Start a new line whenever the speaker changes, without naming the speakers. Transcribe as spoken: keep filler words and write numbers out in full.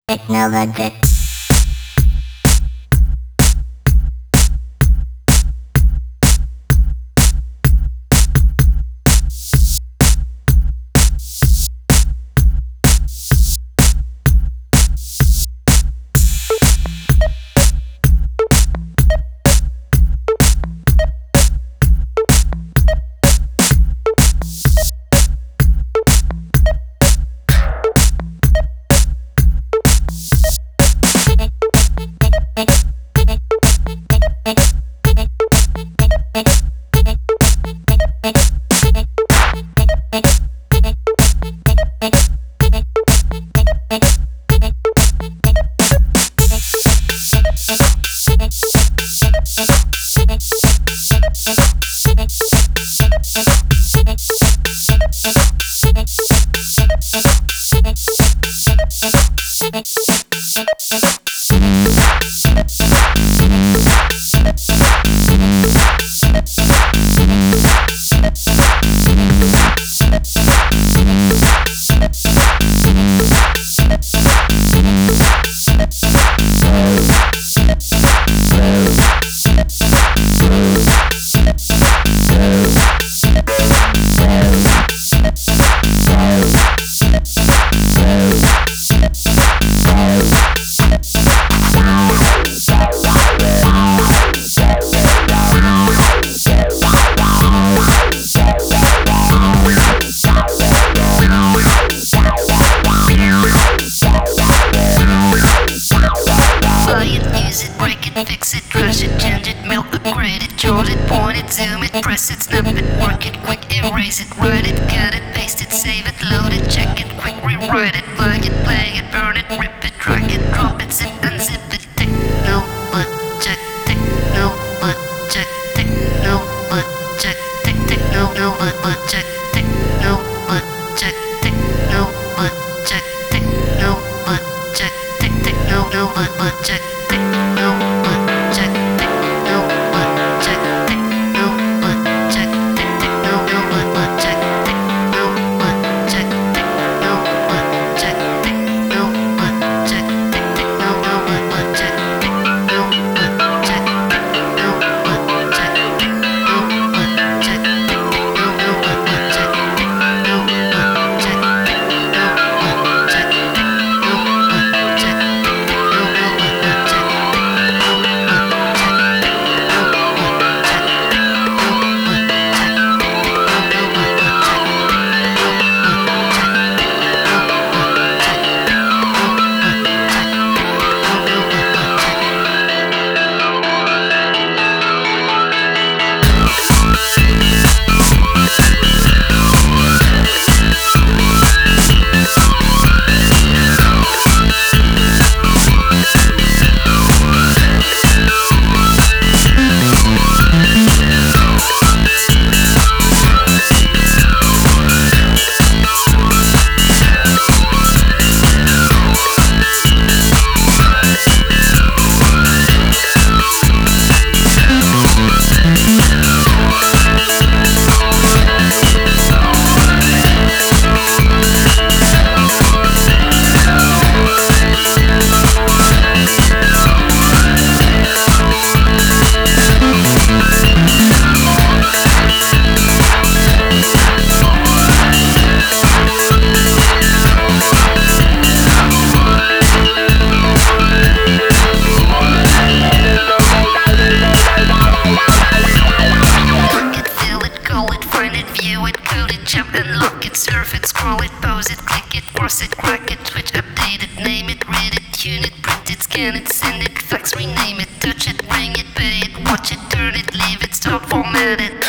Technologic.
Fix it, crush it, change it, melt, upgrade it, jolt it, point it, zoom it, press it, snap it, work it, quick, erase it, write it, cut it, paste it, save it, load it, check it, quick, rewrite it, plug it, play it, burn it, rip it, drag it, drop it, zip, unzip it, techno, but check, techno, but check, techno, but check, tech, techno, no, but, but check, techno, but check, techno, but check, techno, but check, tech, techno, no, but, but check. Surf it, scroll it, pause it, click it, cross it, crack it, switch, update it, name it, read it, tune it, print it, scan it, send it, fax, rename it, touch it, bring it, pay it, watch it, turn it, leave it, stop, format it.